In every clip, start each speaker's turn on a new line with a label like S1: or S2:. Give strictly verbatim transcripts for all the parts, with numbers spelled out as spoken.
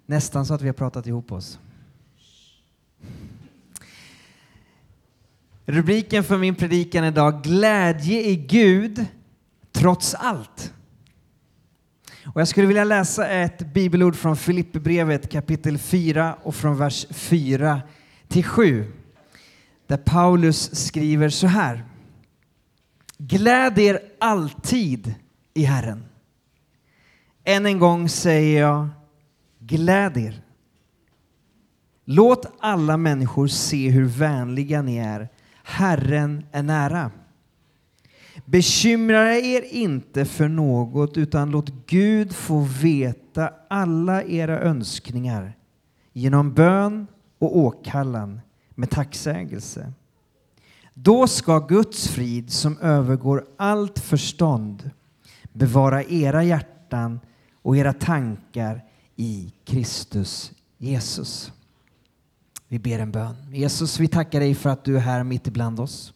S1: Nästan så att vi har pratat ihop oss. Rubriken för min predikan idag: Glädje i Gud trots allt. Och jag skulle vilja läsa ett bibelord från Filipperbrevet kapitel fyra och från vers fyra till sju. Där Paulus skriver så här: Gläd er alltid i Herren. Än en gång säger jag, gläd er. Låt alla människor se hur vänliga ni är. Herren är nära. Bekymra er inte för något, utan låt Gud få veta alla era önskningar genom bön och åkallan med tacksägelse. Då ska Guds frid som övergår allt förstånd bevara era hjärtan och era tankar i Kristus Jesus. Vi ber en bön. Jesus, vi tackar dig för att du är här mitt ibland oss.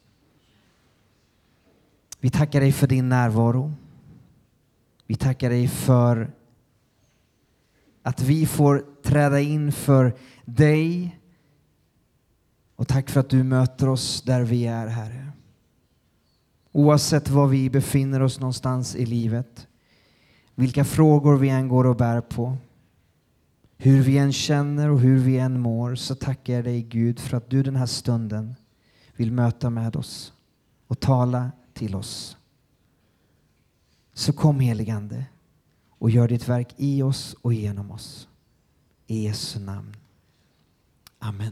S1: Vi tackar dig för din närvaro. Vi tackar dig för att vi får träda in för dig. Och tack för att du möter oss där vi är, Herre. Oavsett var vi befinner oss någonstans i livet. Vilka frågor vi än går och bär på. Hur vi än känner och hur vi än mår, så tackar jag dig, Gud, för att du den här stunden vill möta med oss och tala till oss. Så kom, heligande, och gör ditt verk i oss och genom oss. I Jesu namn. Amen.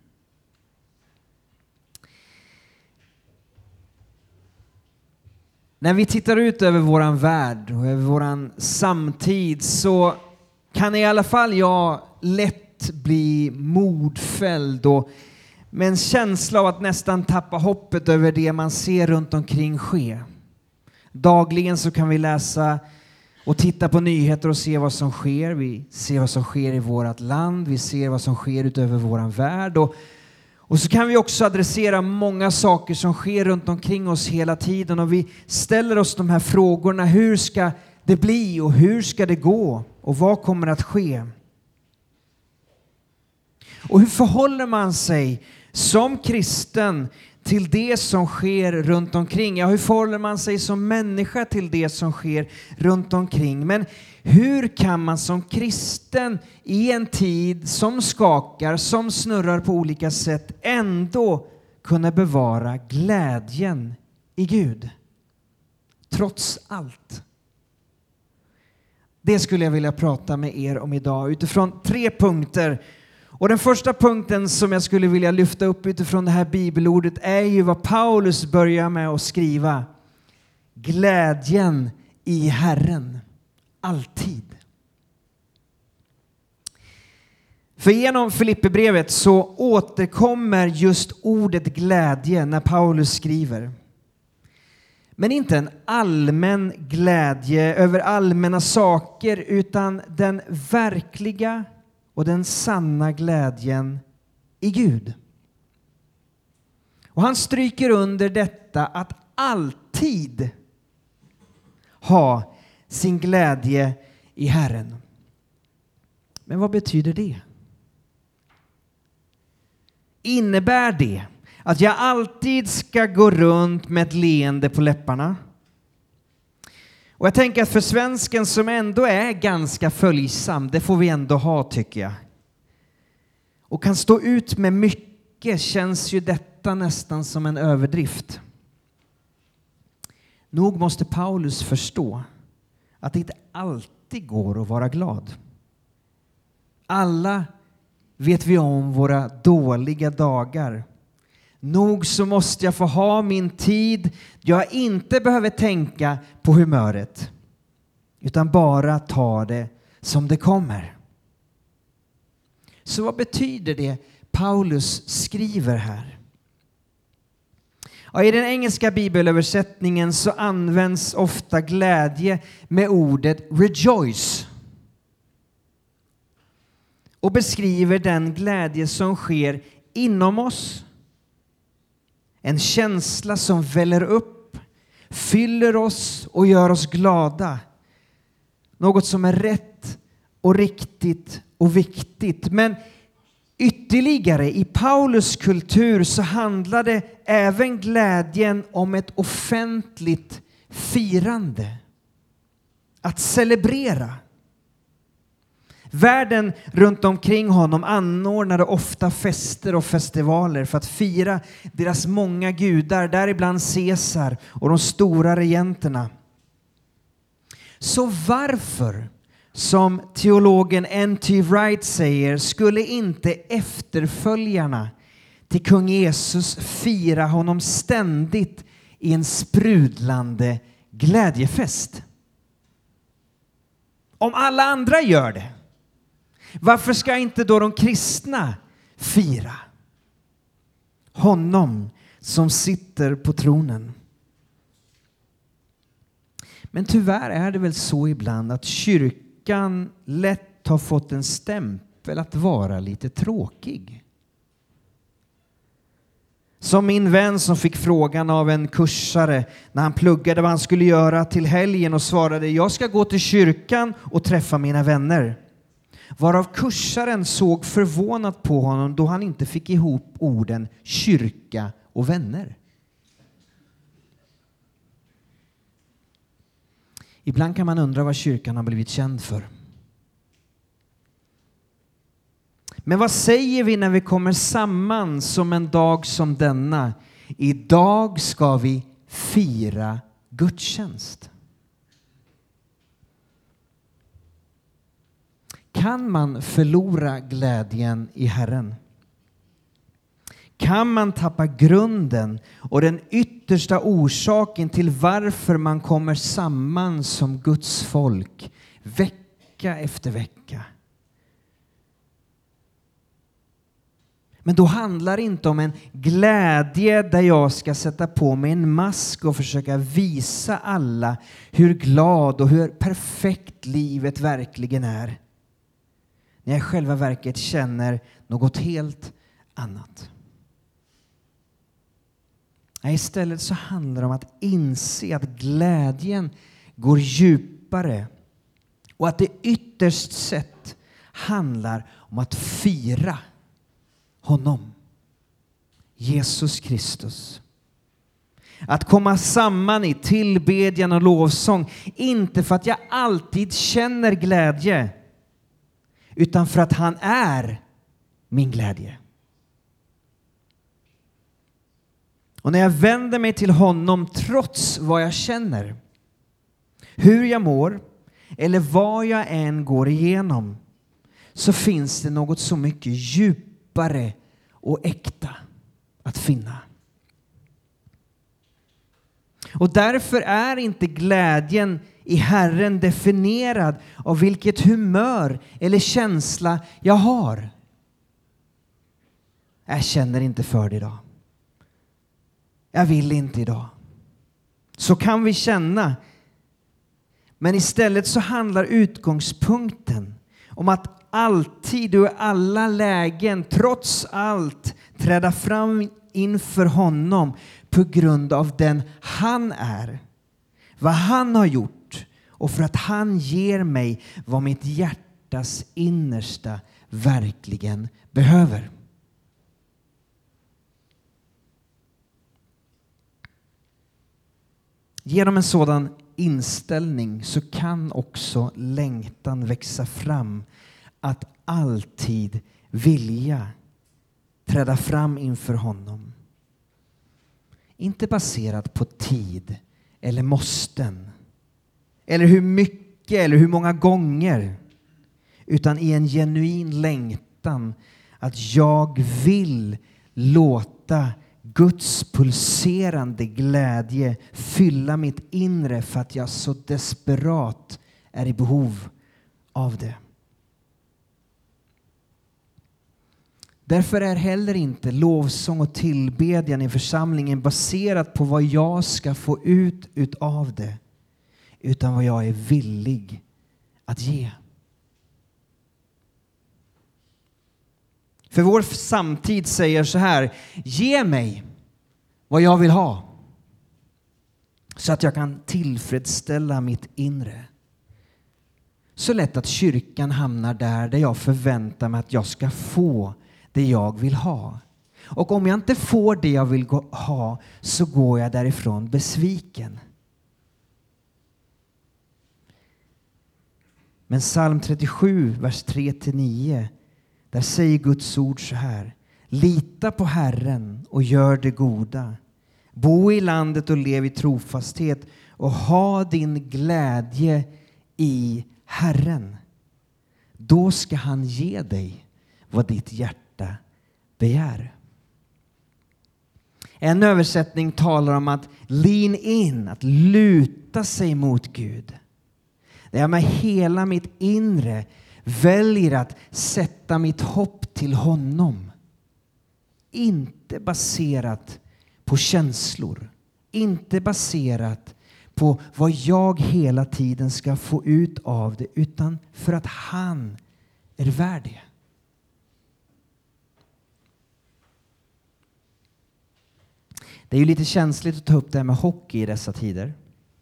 S1: När vi tittar ut över våran värld och över våran samtid, så kan i alla fall jag lätt bli modfälld och med en känsla av att nästan tappa hoppet över det man ser runt omkring ske. Dagligen så kan vi läsa och titta på nyheter och se vad som sker. Vi ser vad som sker i vårt land. Vi ser vad som sker utöver våran värld. Och, och så kan vi också adressera många saker som sker runt omkring oss hela tiden. Och vi ställer oss de här frågorna. Hur ska det bli och hur ska det gå? Och vad kommer att ske? Och hur förhåller man sig som kristen till det som sker runt omkring? Ja, hur förhåller man sig som människa till det som sker runt omkring? Men hur kan man som kristen i en tid som skakar, som snurrar på olika sätt, ändå kunna bevara glädjen i Gud? Trots allt. Det skulle jag vilja prata med er om idag utifrån tre punkter. Och den första punkten som jag skulle vilja lyfta upp utifrån det här bibelordet är ju vad Paulus börjar med att skriva. Glädjen i Herren. Alltid. För genom Filipperbrevet så återkommer just ordet glädje när Paulus skriver. Men inte en allmän glädje över allmänna saker, utan den verkliga och den sanna glädjen i Gud. Och han stryker under detta att alltid ha sin glädje i Herren. Men vad betyder det? Innebär det att jag alltid ska gå runt med ett leende på läpparna? Och jag tänker att för svensken som ändå är ganska följsam, det får vi ändå ha, tycker jag. Och kan stå ut med mycket, känns ju detta nästan som en överdrift. Nog måste Paulus förstå att det inte alltid går att vara glad. Alla vet vi om våra dåliga dagar. Nog så måste jag få ha min tid. Jag inte behöver tänka på humöret. Utan bara ta det som det kommer. Så vad betyder det Paulus skriver här? Ja, i den engelska bibelöversättningen så används ofta glädje med ordet rejoice. Och beskriver den glädje som sker inom oss. En känsla som väller upp, fyller oss och gör oss glada. Något som är rätt och riktigt och viktigt. Men ytterligare i Paulus kultur så handlade även glädjen om ett offentligt firande. Att celebrera. Världen runt omkring honom anordnade ofta fester och festivaler för att fira deras många gudar, däribland Caesar och de stora regenterna. Så varför, som teologen N T Wright säger, skulle inte efterföljarna till kung Jesus fira honom ständigt i en sprudlande glädjefest? Om alla andra gör det, varför ska inte då de kristna fira honom som sitter på tronen? Men tyvärr är det väl så ibland att kyrkan lätt har fått en stämpel att vara lite tråkig. Som min vän som fick frågan av en kursare när han pluggade vad han skulle göra till helgen och svarade: jag ska gå till kyrkan och träffa mina vänner. Varav kursaren såg förvånat på honom då han inte fick ihop orden kyrka och vänner. Ibland kan man undra vad kyrkan har blivit känd för. Men vad säger vi när vi kommer samman som en dag som denna? Idag ska vi fira gudstjänst. Kan man förlora glädjen i Herren? Kan man tappa grunden och den yttersta orsaken till varför man kommer samman som Guds folk vecka efter vecka? Men då handlar det inte om en glädje där jag ska sätta på mig en mask och försöka visa alla hur glad och hur perfekt livet verkligen är. När jag själva verket känner något helt annat. Nej, istället så handlar det om att inse att glädjen går djupare. Och att det ytterst sett handlar om att fira honom. Jesus Kristus. Att komma samman i tillbedjan och lovsång. Inte för att jag alltid känner glädje. Utan för att han är min glädje. Och när jag vänder mig till honom trots vad jag känner, hur jag mår eller vad jag än går igenom, så finns det något så mycket djupare och äkta att finna. Och därför är inte glädjen i Herren definierad av vilket humör eller känsla jag har. Jag känner inte för det idag. Jag vill inte idag. Så kan vi känna. Men istället så handlar utgångspunkten om att alltid och i alla lägen, trots allt, träda fram inför honom på grund av den han är. Vad han har gjort och för att han ger mig vad mitt hjärtas innersta verkligen behöver. Genom en sådan inställning så kan också längtan växa fram att alltid vilja träda fram inför honom. Inte baserat på tid eller måsten eller hur mycket eller hur många gånger, utan i en genuin längtan att jag vill låta Guds pulserande glädje fylla mitt inre för att jag så desperat är i behov av det. Därför är heller inte lovsång och tillbedjan i församlingen baserat på vad jag ska få ut utav det, utan vad jag är villig att ge. För vår samtid säger så här: ge mig vad jag vill ha så att jag kan tillfredsställa mitt inre. så lätt att kyrkan hamnar där, där jag förväntar mig att jag ska få det jag vill ha. Och om jag inte får det jag vill gå, ha, så går jag därifrån besviken. Men psalm trettiosju, vers tre till nio, där säger Guds ord så här: lita på Herren och gör det goda. Bo i landet och lev i trofasthet och ha din glädje i Herren. Då ska han ge dig vad ditt hjärta begär. En översättning talar om att lean in, att luta sig mot Gud. Där jag med hela mitt inre väljer att sätta mitt hopp till honom. Inte baserat på känslor. Inte baserat på vad jag hela tiden ska få ut av det, utan för att han är värd det. Det är ju lite känsligt att ta upp det här med hockey i dessa tider.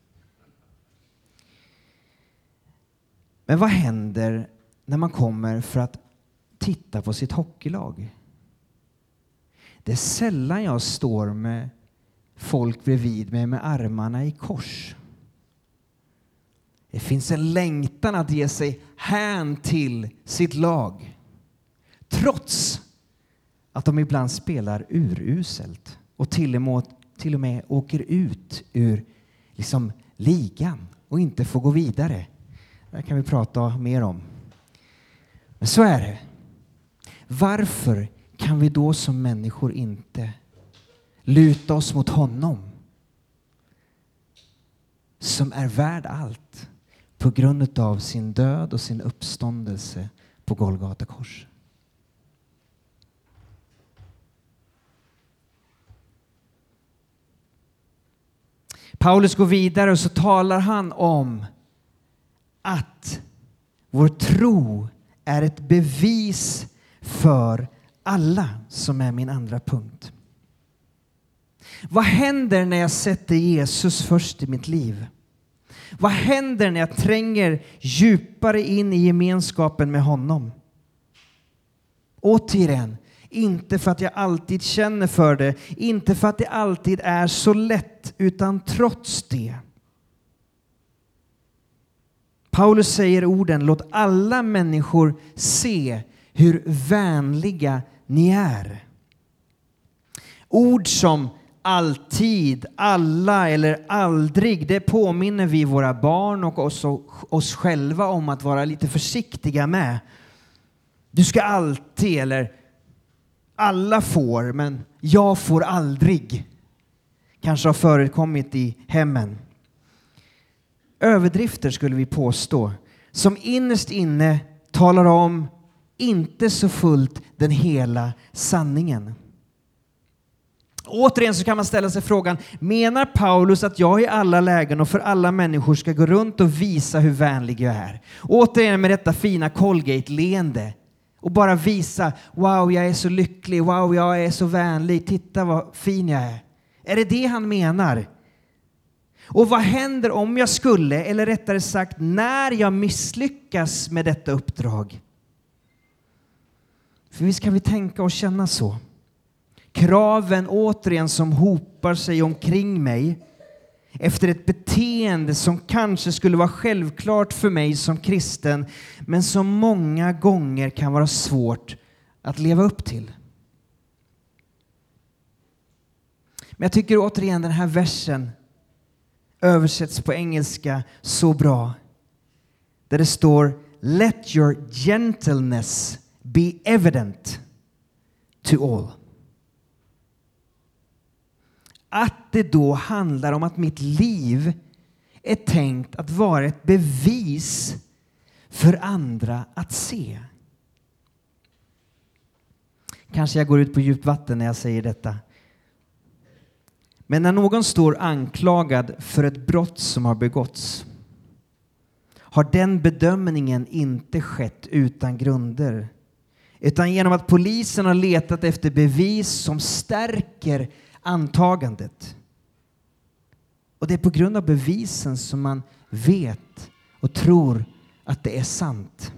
S1: Men vad händer när man kommer för att titta på sitt hockeylag? Det är sällan jag står med folk bredvid mig med armarna i kors. Det finns en längtan att ge sig hän till sitt lag. Trots att de ibland spelar uruselt och till och med, till och med åker ut ur liksom ligan och inte får gå vidare. Det kan vi prata mer om. Men så är det. Varför kan vi då som människor inte luta oss mot honom som är värd allt på grund av sin död och sin uppståndelse på Golgata kors? Paulus går vidare och så talar han om att vår tro är ett bevis för alla, som är min andra punkt. Vad händer när jag sätter Jesus först i mitt liv? Vad händer när jag tränger djupare in i gemenskapen med honom? Återigen, inte för att jag alltid känner för det, inte för att det alltid är så lätt, utan trots det. Paulus säger orden: låt alla människor se hur vänliga ni är. Ord som alltid, alla eller aldrig, det påminner vi våra barn och oss, oss själva om att vara lite försiktiga med. Du ska alltid, eller alla får, men jag får aldrig. Kanske har förekommit i hemmen. Överdrifter skulle vi påstå, som innerst inne talar om inte så fullt den hela sanningen. Återigen så kan man ställa sig frågan: menar Paulus att jag i alla lägen och för alla människor ska gå runt och visa hur vänlig jag är? Återigen med detta fina Colgate-leende och bara visa: wow, jag är så lycklig, wow, jag är så vänlig, titta vad fin jag är. Är det det han menar? Och vad händer om jag skulle, eller rättare sagt när jag misslyckas med detta uppdrag? För visst kan vi tänka och känna så. Kraven återigen som hopar sig omkring mig efter ett beteende som kanske skulle vara självklart för mig som kristen, men som många gånger kan vara svårt att leva upp till. Men jag tycker återigen den här versen översätts på engelska så bra. Där det står: let your gentleness be evident to all. Att det då handlar om att mitt liv är tänkt att vara ett bevis för andra att se. Kanske jag går ut på djupt vatten när jag säger detta. Men när någon står anklagad för ett brott som har begåtts, har den bedömningen inte skett utan grunder, utan genom att polisen har letat efter bevis som stärker antagandet. Och det är på grund av bevisen som man vet och tror att det är sant.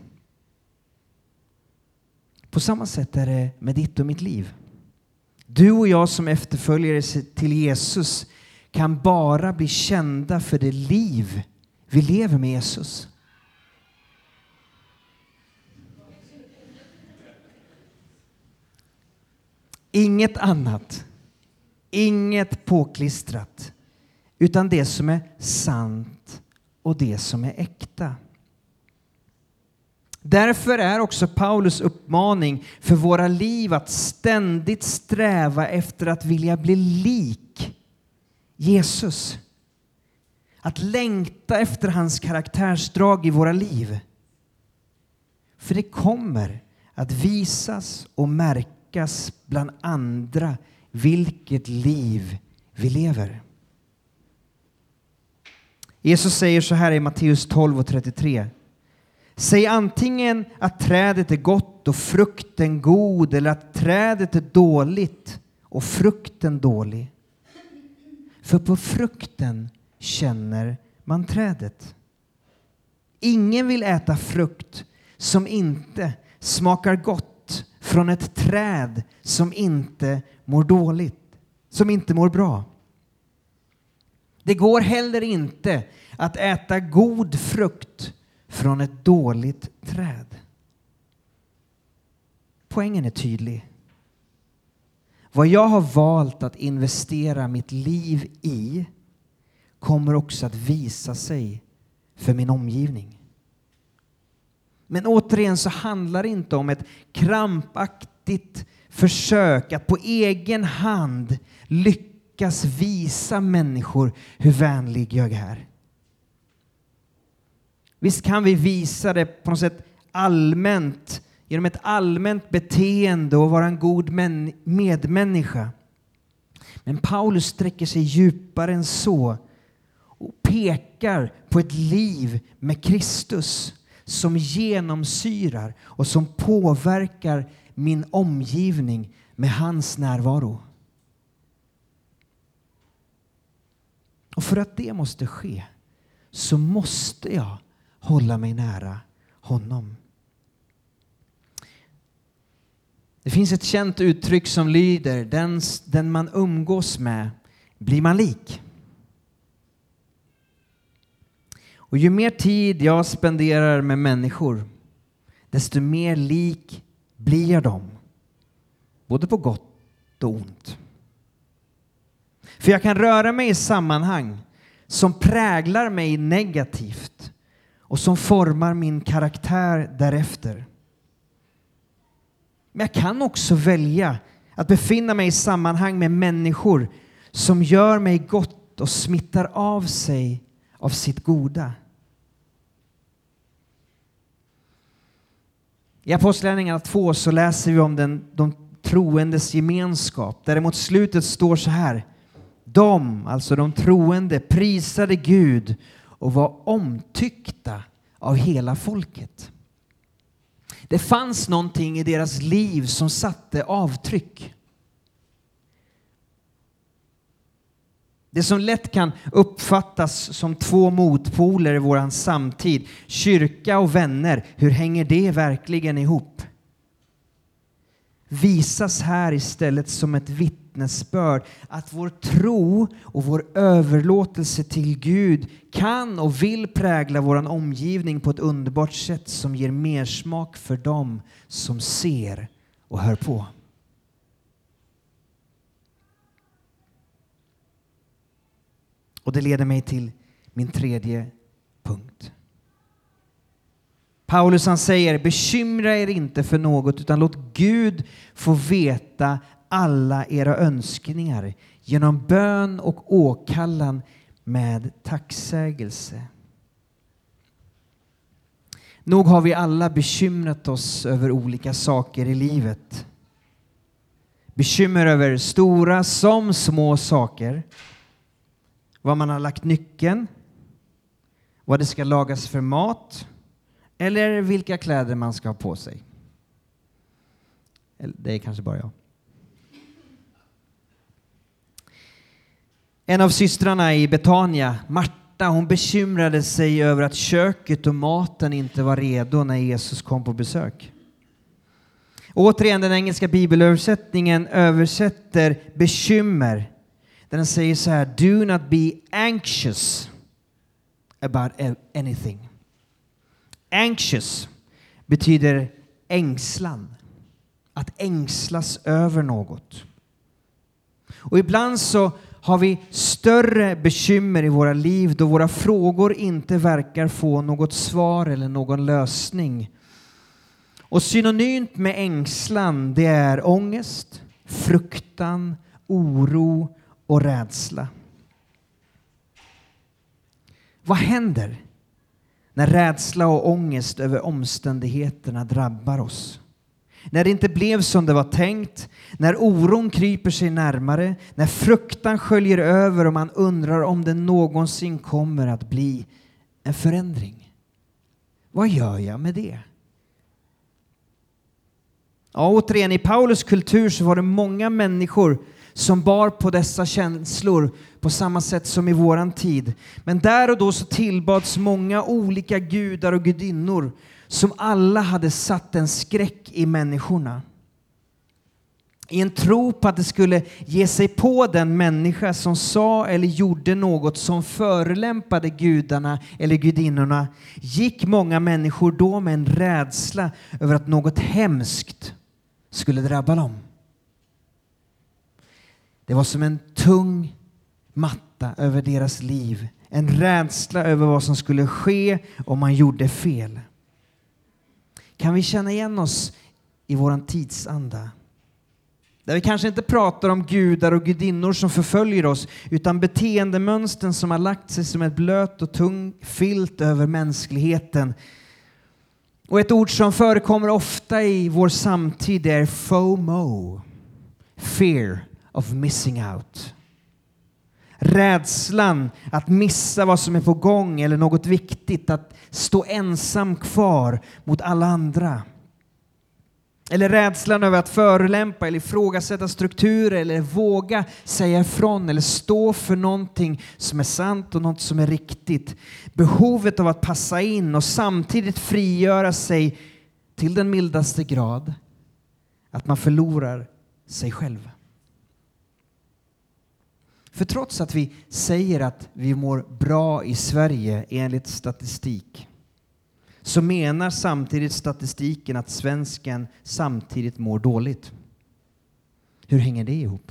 S1: På samma sätt är det med ditt och mitt liv. Du och jag som efterföljare till Jesus kan bara bli kända för det liv vi lever med Jesus. Inget annat. Inget påklistrat. Utan det som är sant och det som är äkta. Därför är också Paulus uppmaning för våra liv att ständigt sträva efter att vilja bli lik Jesus. Att längta efter hans karaktärsdrag i våra liv. För det kommer att visas och märkas bland andra vilket liv vi lever. Jesus säger så här i Matteus tolv och trettiotre. Säg antingen att trädet är gott och frukten god, eller att trädet är dåligt och frukten dålig. För på frukten känner man trädet. Ingen vill äta frukt som inte smakar gott från ett träd som inte mår dåligt, som inte mår bra. Det går heller inte att äta god frukt från ett dåligt träd. Poängen är tydlig. Vad jag har valt att investera mitt liv i kommer också att visa sig för min omgivning. Men återigen så handlar det inte om ett krampaktigt försök att på egen hand lyckas visa människor hur vänlig jag är. Visst kan vi visa det på något sätt allmänt, genom ett allmänt beteende och vara en god medmänniska. Men Paulus sträcker sig djupare än så och pekar på ett liv med Kristus som genomsyrar och som påverkar min omgivning med hans närvaro. Och för att det måste ske så måste jag hålla mig nära honom. Det finns ett känt uttryck som lyder: den, den man umgås med blir man lik. Och ju mer tid jag spenderar med människor, desto mer lik blir jag dem. Både på gott och ont. För jag kan röra mig i sammanhang som präglar mig negativt och som formar min karaktär därefter. Men jag kan också välja att befinna mig i sammanhang med människor som gör mig gott och smittar av sig av sitt goda. I Apostlagärningarna två så läser vi om den, de troendes gemenskap. Där det mot slutet står så här: de, alltså de troende, prisade Gud och var omtyckta av hela folket. Det fanns någonting i deras liv som satte avtryck. Det som lätt kan uppfattas som två motpoler i våran samtid, kyrka och vänner, hur hänger det verkligen ihop? Visas här istället som ett vittnesbörd att vår tro och vår överlåtelse till Gud kan och vill prägla vår omgivning på ett underbart sätt som ger mer smak för dem som ser och hör på. Och det leder mig till min tredje punkt. Paulus han säger: bekymra er inte för något, utan låt Gud få veta alla era önskningar genom bön och åkallan med tacksägelse. Nog har vi alla bekymrat oss över olika saker i livet. Bekymmer över stora som små saker. Var man har lagt nyckeln, vad det ska lagas för mat, eller vilka kläder man ska ha på sig. Det är kanske bara jag. En av systrarna i Betania, Marta, Marta, hon bekymrade sig över att köket och maten inte var redo när Jesus kom på besök. Återigen, den engelska bibelöversättningen översätter bekymmer. Den säger så här: do not be anxious about anything. Anxious betyder ängslan. Att ängslas över något. Och ibland så har vi större bekymmer i våra liv då våra frågor inte verkar få något svar eller någon lösning. Och synonymt med ängslan, det är ångest, fruktan, oro och rädsla. Vad händer när rädsla och ångest över omständigheterna drabbar oss? När det inte blev som det var tänkt, när oron kryper sig närmare, när fruktan sköljer över och man undrar om det någonsin kommer att bli en förändring. Vad gör jag med det? Ja, återigen, i Paulus kultur så var det många människor som bar på dessa känslor på samma sätt som i våran tid. Men där och då så tillbads många olika gudar och gudinnor som alla hade satt en skräck i människorna. I en tro på att det skulle ge sig på den människa som sa eller gjorde något som förelämpade gudarna eller gudinnorna, gick många människor då med en rädsla över att något hemskt skulle drabba dem. Det var som en tung matta över deras liv. En rädsla över vad som skulle ske om man gjorde fel. Kan vi känna igen oss i våran tidsanda? Där vi kanske inte pratar om gudar och gudinnor som förföljer oss, utan beteendemönstren som har lagt sig som ett blöt och tung filt över mänskligheten. Och ett ord som förekommer ofta i vår samtid är FOMO. Fear of missing out. Rädslan att missa vad som är på gång eller något viktigt, att stå ensam kvar mot alla andra. Eller rädslan över att förolämpa eller ifrågasätta strukturer eller våga säga ifrån eller stå för någonting som är sant och något som är riktigt. Behovet av att passa in och samtidigt frigöra sig till den mildaste grad att man förlorar sig själv. För trots att vi säger att vi mår bra i Sverige enligt statistik, så menar samtidigt statistiken att svensken samtidigt mår dåligt. Hur hänger det ihop?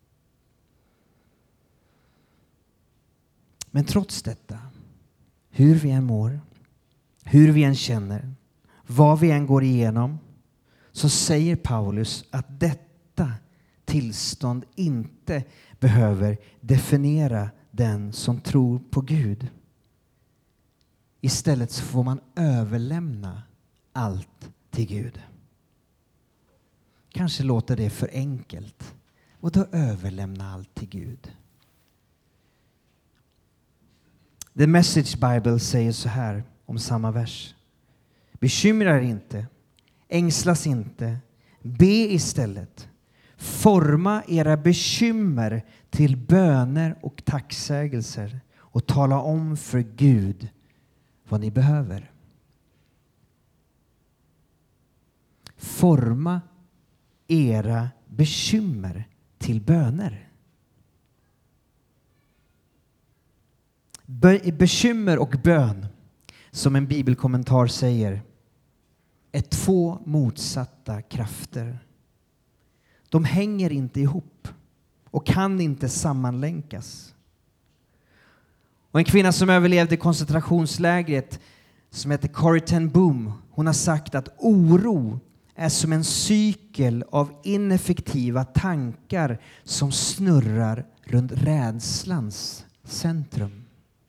S1: Men trots detta, hur vi än mår, hur vi än känner, vad vi än går igenom, så säger Paulus att detta tillstånd inte behöver definiera den som tror på Gud. Istället så får man överlämna allt till Gud. Kanske låter det för enkelt. Och då överlämna allt till Gud. The Message Bible säger så här om samma vers. Bekymra er inte, ängslas inte, be istället. Forma era bekymmer till böner och tacksägelser och tala om för Gud vad ni behöver. Forma era bekymmer till böner. Be- bekymmer och bön, som en bibelkommentar säger, är två motsatta krafter. De hänger inte ihop och kan inte sammanlänkas. Och en kvinna som överlevde koncentrationslägret som heter Corrie ten Boom, hon har sagt att oro är som en cykel av ineffektiva tankar som snurrar runt rädslans centrum.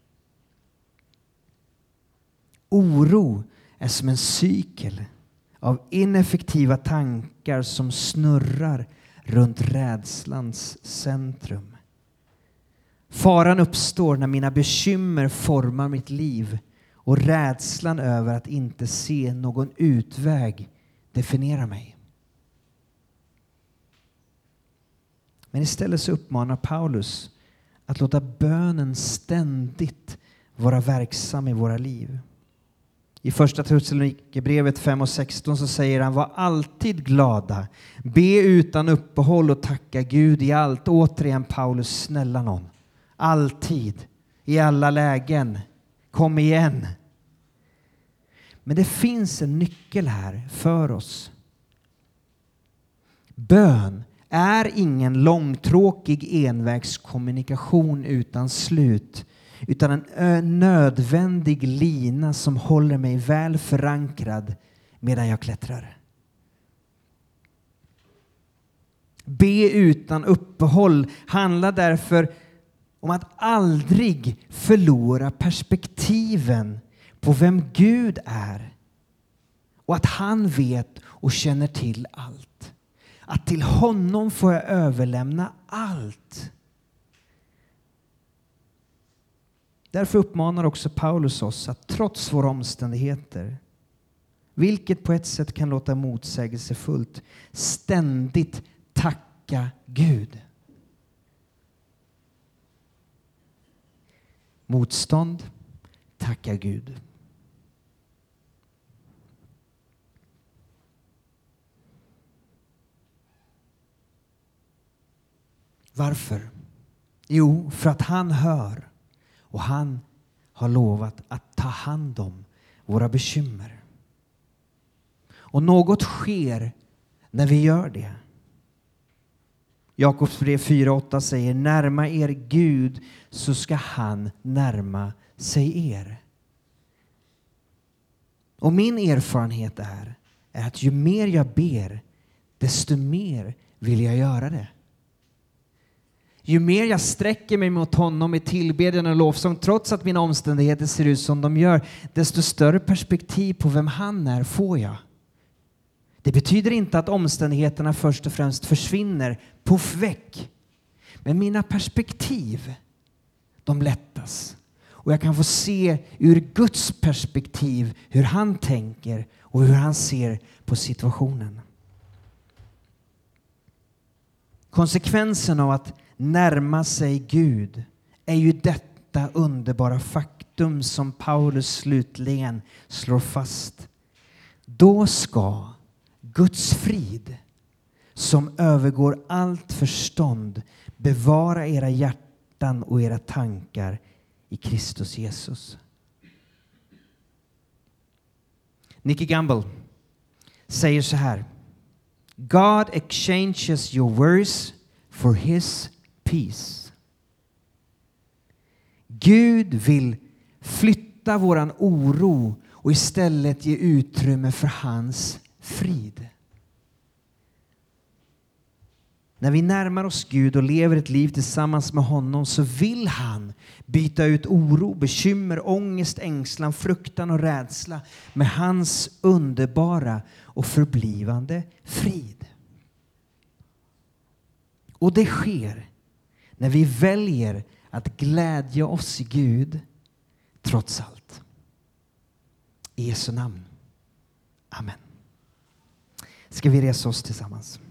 S1: Oro är som en cykel av ineffektiva tankar som snurrar runt rädslans centrum. Faran uppstår när mina bekymmer formar mitt liv och rädslan över att inte se någon utväg definierar mig. Men istället så uppmanar Paulus att låta bönen ständigt vara verksam i våra liv. I första Thessalonikerbrevet fem och sexton så säger han: var alltid glada, be utan uppehåll och tacka Gud i allt. Återigen Paulus, snälla någon. Alltid, i alla lägen. Kom igen. Men det finns en nyckel här för oss. Bön är ingen långtråkig envägskommunikation utan slut, utan en nödvändig lina som håller mig väl förankrad medan jag klättrar. Be utan uppehåll handlar därför om att aldrig förlora perspektiven på vem Gud är och att han vet och känner till allt. Att till honom får jag överlämna allt. Därför uppmanar också Paulus oss att trots våra omständigheter, vilket på ett sätt kan låta motsägelsefullt, ständigt tacka Gud. Motstånd, tacka Gud. Varför? Jo, för att han hör och han har lovat att ta hand om våra bekymmer. Och något sker när vi gör det. Jakobsbrev fyra åtta säger: närma er Gud så ska han närma sig er. Och min erfarenhet är, är att ju mer jag ber, desto mer vill jag göra det. Ju mer jag sträcker mig mot honom i tillbedjan och lovsång, trots att mina omständigheter ser ut som de gör, desto större perspektiv på vem han är får jag. Det betyder inte att omständigheterna först och främst försvinner, puff väck. Men mina perspektiv, de lättas. Och jag kan få se ur Guds perspektiv hur han tänker och hur han ser på situationen. Konsekvensen av att närma sig Gud är ju detta underbara faktum som Paulus slutligen slår fast. Då ska Guds frid, som övergår allt förstånd, bevara era hjärtan och era tankar i Kristus Jesus. Nicky Gamble säger så här: God exchanges your worries for his peace. Gud vill flytta våran oro och istället ge utrymme för hans frid. När vi närmar oss Gud och lever ett liv tillsammans med honom så vill han byta ut oro, bekymmer, ångest, ängslan, fruktan och rädsla med hans underbara och förblivande frid. Och det sker när vi väljer att glädja oss i Gud trots allt. I Jesu namn. Amen. Ska vi resa oss tillsammans?